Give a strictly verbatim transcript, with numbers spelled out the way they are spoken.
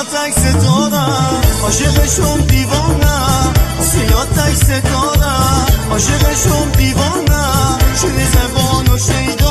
تک ستارم عاشقشم دیوانم سیاه تک ستارم عاشقشم دیوانم شده زبان و شیدا